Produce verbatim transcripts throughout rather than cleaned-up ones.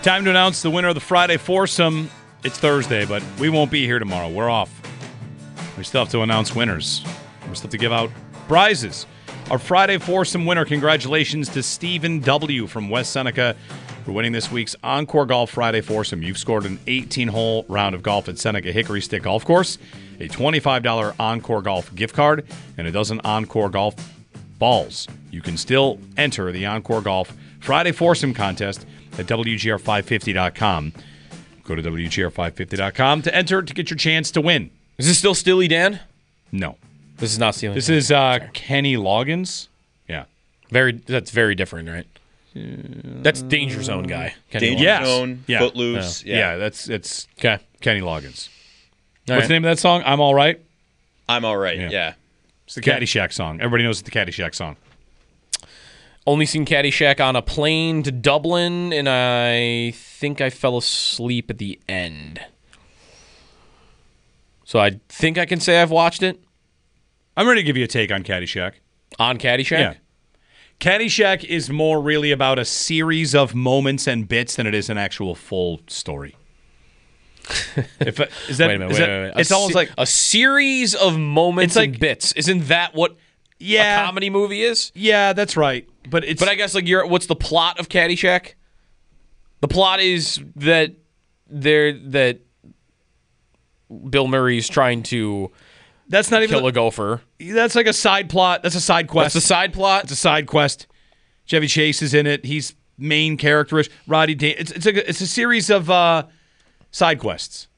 Time to announce the winner of the Friday foursome. It's Thursday, but we won't be here tomorrow. We're off. We still have to announce winners. We still have to give out prizes. Our Friday foursome winner, congratulations to Stephen W. from West Seneca for winning this week's Encore Golf Friday foursome. You've scored an eighteen-hole round of golf at Seneca Hickory Stick Golf Course, a twenty-five dollars Encore Golf gift card, and a dozen Encore Golf balls. You can still enter the Encore Golf Friday foursome contest at W G R five fifty dot com. Go to W G R five fifty dot com to enter to get your chance to win. Is this still Steely Dan? No. This is not Steely This Dan. is uh, Kenny Loggins. Yeah. Very. That's very different, right? That's Danger Zone guy. Kenny Danger Loggins. Yes. Zone, Yeah. Footloose. Yeah, Yeah. that's it's Okay. Kenny Loggins. All What's right. the name of that song? I'm All Right? I'm all right. Yeah. Yeah. It's the Caddyshack song. Everybody knows it's the Caddyshack song. Only seen Caddyshack on a plane to Dublin, and I think I fell asleep at the end. So I think I can say I've watched it I'm ready to give you a take on Caddyshack. on Caddyshack. Yeah. Caddyshack is more really about a series of moments and bits than it is an actual full story. if it, is that, Wait a minute. is Wait, that- wait, wait. A It's almost se- like a series of moments It's like- and bits. Isn't that what yeah, a comedy movie is? yeah, that's right. But it's But I guess like you're. What's the plot of Caddyshack? The plot is that they're that Bill Murray's trying to that's not even kill a gopher. that's like a side plot. That's a side quest. That's the side plot. It's a side quest. Chevy Chase is in it. He's main character. Roddy Dan- it's it's a it's a series of uh, side quests.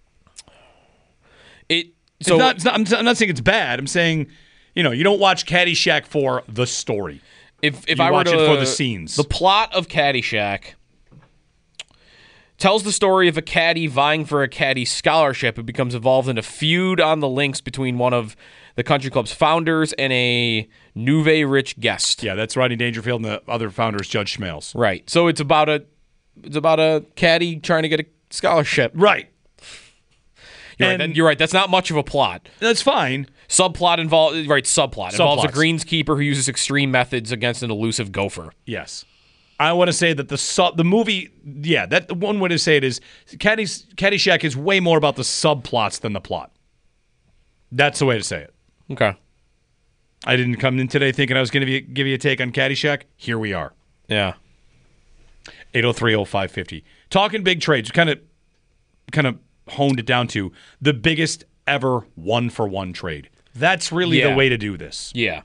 It It's so not, it's not, I'm, I'm not saying it's bad. I'm saying, you know, you don't watch Caddyshack for the story. if if you I were watch to it for the scenes. the plot of Caddyshack tells the story of a caddy vying for a caddy scholarship who becomes involved in a feud on the links between one of the country club's founders and a nouveau rich guest. Yeah, that's Rodney Dangerfield and the other founders, Judge Schmales. Right. So it's about a it's about a caddy trying to get a scholarship. Right. You're, And- right, that- you're right. That's not much of a plot. That's fine. Subplot involves right. Subplot involves a Subplots. greenskeeper who uses extreme methods against an elusive gopher. Yes. I want to say that the sub, the movie, yeah, that one way to say it is Caddy's, Caddyshack is way more about the subplots than the plot. That's the way to say it. Okay. I didn't come in today thinking I was going to give you a take on Caddyshack. Here we are. Yeah. eight oh three oh five fifty. Talking big trades, kind of kind of honed it down to the biggest ever one-for-one trade. That's really Yeah. the way to do this. Yeah.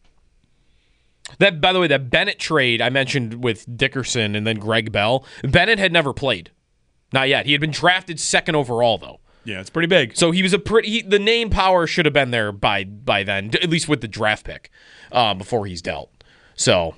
That, by the way, that Bennett trade I mentioned with Dickerson and then Greg Bell, Bennett had never played. Not yet. He had been drafted second overall, though. Yeah, it's pretty big. So he was a pretty. He, the name power should have been there by by then, at least with the draft pick, uh, before he's dealt. So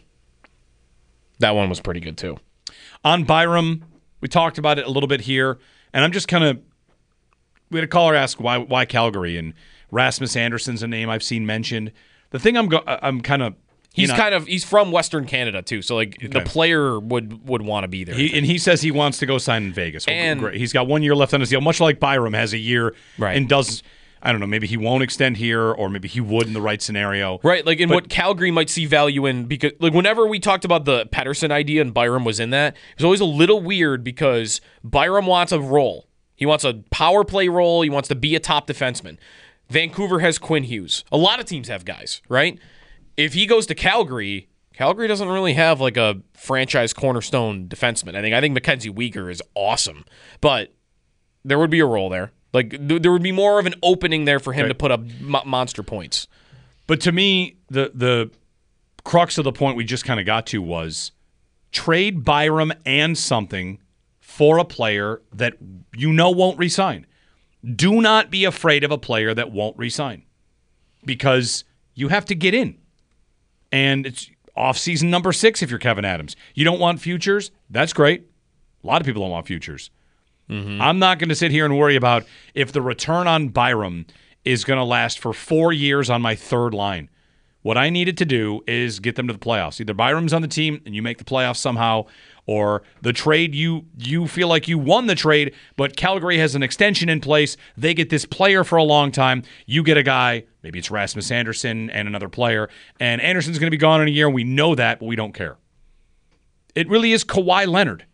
that one was pretty good too. On Byram, we talked about it a little bit here, and I'm just kind of. We had a caller ask why why Calgary, and Rasmus Anderson's a name I've seen mentioned. The thing I'm go, I'm kind of. He's you know, kind of he's from Western Canada too, so like the Okay. player would would want to be there. He, and he says he wants to go sign in Vegas. Well, And- great. He's got one year left on his deal, much like Byram has a year Right. and does. I don't know. Maybe he won't extend here, or maybe he would in the right scenario. Right, like in But- what Calgary might see value in, because like whenever we talked about the Pettersson idea and Byram was in that, it was always a little weird because Byram wants a role. He wants a power play role. He wants to be a top defenseman. Vancouver has Quinn Hughes. A lot of teams have guys, right? If he goes to Calgary, Calgary doesn't really have like a franchise cornerstone defenseman. I think I think Mackenzie Weegar is awesome, but there would be a role there. Like th- there would be more of an opening there for him Okay. to put up mo- monster points. But to me, the the crux of the point we just kind of got to was trade Byram and something for a player that you know won't resign. Do not be afraid of a player that won't resign, because you have to get in. And it's off-season number six if you're Kevin Adams. You don't want futures? That's great. A lot of people don't want futures. I'm not going to sit here and worry about if the return on Byram is going to last for four years on my third line. What I needed to do is get them to the playoffs. Either Byram's on the team and you make the playoffs somehow, or the trade, you you feel like you won the trade, but Calgary has an extension in place. They get this player for a long time. You get a guy, maybe it's Rasmus Anderson and another player, and Anderson's going to be gone in a year, and we know that, but we don't care. It really is Kawhi Leonard.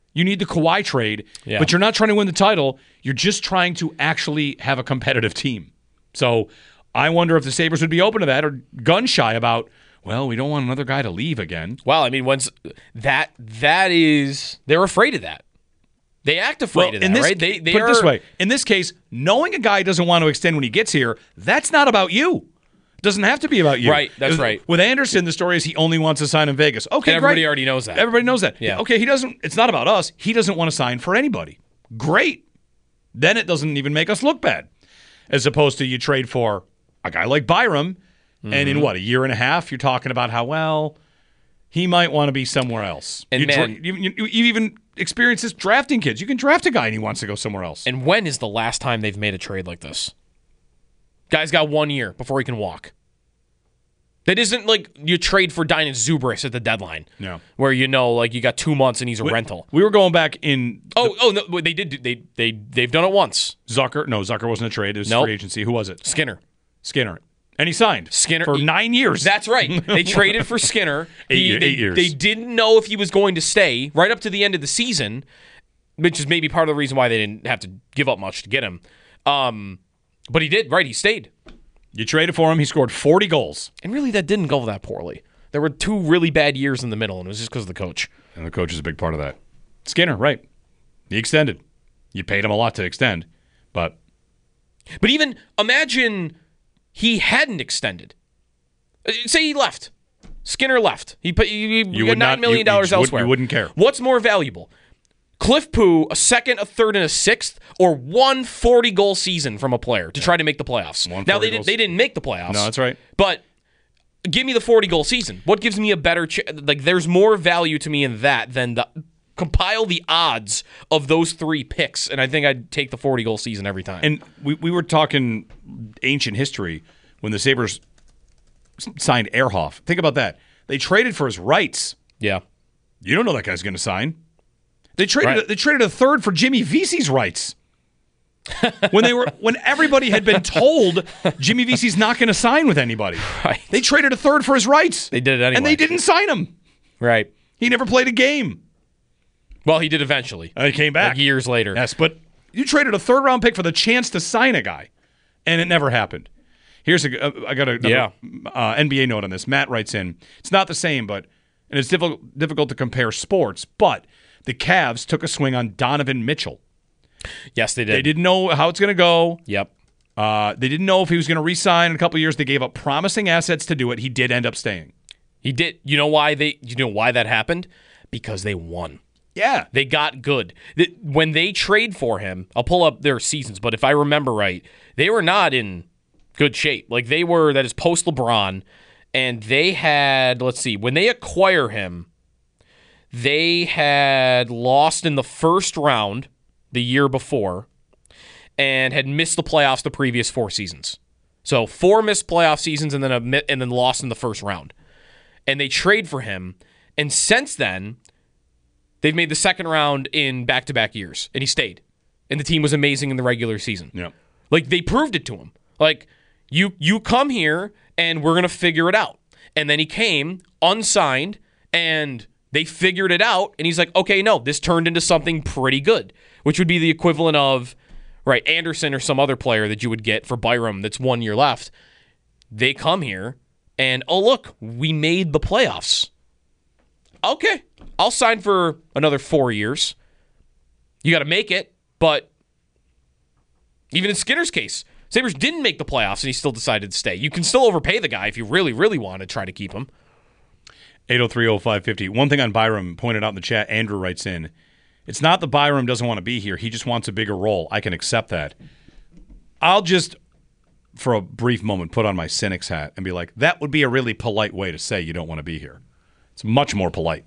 You need the Kawhi trade, Yeah. but you're not trying to win the title. You're just trying to actually have a competitive team. So I wonder if the Sabres would be open to that or gun shy about, well, we don't want another guy to leave again. Well, I mean, once that that is, they're afraid of that. They act afraid Well, of in that, this, right? They, they put are, it this way. In this case, knowing a guy doesn't want to extend when he gets here, that's not about you. Doesn't have to be about you. Right, that's With- right. With Anderson, the story is he only wants to sign in Vegas. Okay, And everybody great. already knows that. Everybody knows that. Yeah. Okay, he doesn't. It's not about us. He doesn't want to sign for anybody. Great. Then it doesn't even make us look bad, as opposed to you trade for a guy like Byram, and Mm-hmm. in what, a year and a half, you're talking about how well he might want to be somewhere else. And you, tra- man- you, you, you even experience this drafting kids. You can draft a guy and he wants to go somewhere else. And when is the last time they've made a trade like this? Guy's got one year before he can walk. That isn't like you trade for Dynan Zubris at the deadline. No. Where you know, like you got two months and he's a We- rental. We were going back in Oh, oh no, they did. do- They they they've done it once. Zucker. No, Zucker wasn't a trade. It was Nope. free agency. Who was it? Skinner. Skinner. And he signed Skinner for he- nine years. That's right. They traded for Skinner. Eight He- year- they, eight years. They didn't know if he was going to stay right up to the end of the season, which is maybe part of the reason why they didn't have to give up much to get him. Um, but he did. Right, he stayed. You traded for him. He scored forty goals. And really, that didn't go that poorly. There were two really bad years in the middle, and it was just because of the coach. And the coach is a big part of that. Skinner, right. He extended. You paid him a lot to extend, but But even imagine he hadn't extended. Uh, Say he left. Skinner left. He put he, he You got would nine not- million you- you dollars just would- elsewhere. you wouldn't care. What's more valuable? Cliff Poo, a second, a third, and a sixth, or one forty-goal season from a player to try to make the playoffs. One Now, forty they, did, goals. they didn't make the playoffs. No, that's right. But give me the forty-goal season. What gives me a better ch- like, there's more value to me in that than the compile the odds of those three picks, and I think I'd take the forty-goal season every time. And we, we were talking ancient history when the Sabres s- signed Ehrhoff. Think about that. They traded for his rights. yeah. You don't know that guy's going to sign. They traded. Right. They traded a third for Jimmy Vesey's rights. when they were, when everybody had been told Jimmy Vesey's not going to sign with anybody, Right. they traded a third for his rights. They did it anyway. and they didn't sign him. Right. He never played a game. Well, he did eventually. And he came back Like years later. Yes, but you traded a third round pick for the chance to sign a guy, and it never happened. Here's a uh, I got a Yeah. uh, N B A note on this. Matt writes in, it's not the same, but and it's difficult difficult to compare sports, but the Cavs took a swing on Donovan Mitchell. Yes, they did. They didn't know how it's going to go. Yep. Uh, they didn't know if he was going to re-sign in a couple of years. They gave up promising assets to do it. He did end up staying. He did. You know why they? You know why that happened? Because they won. Yeah. They got good. The- When they trade for him, I'll pull up their seasons, but if I remember right, they were not in good shape. Like they were, that is post LeBron, and they had, let's see, when they acquire him, they had lost in the first round the year before and had missed the playoffs the previous four seasons. So four missed playoff seasons and then a mi- and then lost in the first round. And they trade for him, and since then, they've made the second round in back-to-back years, and he stayed. And the team was amazing in the regular season. Yeah. Like, they proved it to him. Like, you you come here, and we're going to figure it out. And then he came, unsigned, and they figured it out, and he's like, okay, no, this turned into something pretty good, which would be the equivalent of, right, Anderson or some other player that you would get for Byram that's one year left. They come here, and, oh, look, we made the playoffs. Okay, I'll sign for another four years. You got to make it, but even in Skinner's case, Sabres didn't make the playoffs and he still decided to stay. You can still overpay the guy if you really, really want to try to keep him. eight oh three oh five five oh. One thing on Byram pointed out in the chat, Andrew writes in, it's not that Byram doesn't want to be here. He just wants a bigger role. I can accept that. I'll just, for a brief moment, put on my cynic's hat and be like, that would be a really polite way to say you don't want to be here. It's much more polite.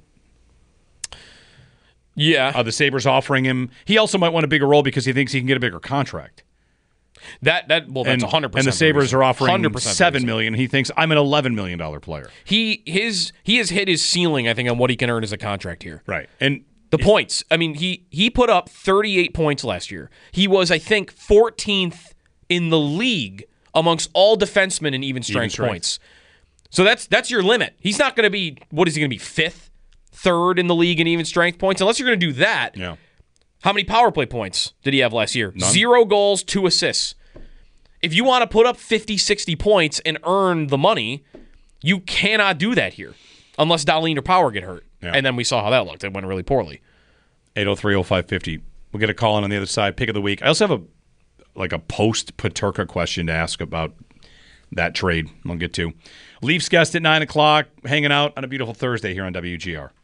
Yeah. Uh, the Sabres offering him. He also might want a bigger role because he thinks he can get a bigger contract. That, that well, that's And, one hundred percent. and the Sabres reason. are offering one hundred percent seven reason. million dollars. He thinks I'm an eleven million dollars player. He, his, he has hit his ceiling, I think, on what he can earn as a contract here. Right. And The points. I mean, he he put up thirty-eight points last year. He was, I think, fourteenth in the league amongst all defensemen in even strength strength. points. So that's that's your limit. He's not going to be, what is he going to be, fifth third in the league in even strength points. Unless you're going to do that, Yeah. how many power play points did he have last year? None. Zero goals, two assists. If you want to put up fifty, sixty points and earn the money, you cannot do that here unless Dahlin or Power get hurt. Yeah. And then we saw how that looked. It went really poorly. eight oh three oh five fifty. We'll get a call in on the other side. Pick of the week. I also have a like a post-Paterka question to ask about that trade I'll get to. Leafs guest at nine o'clock, hanging out on a beautiful Thursday here on W G R.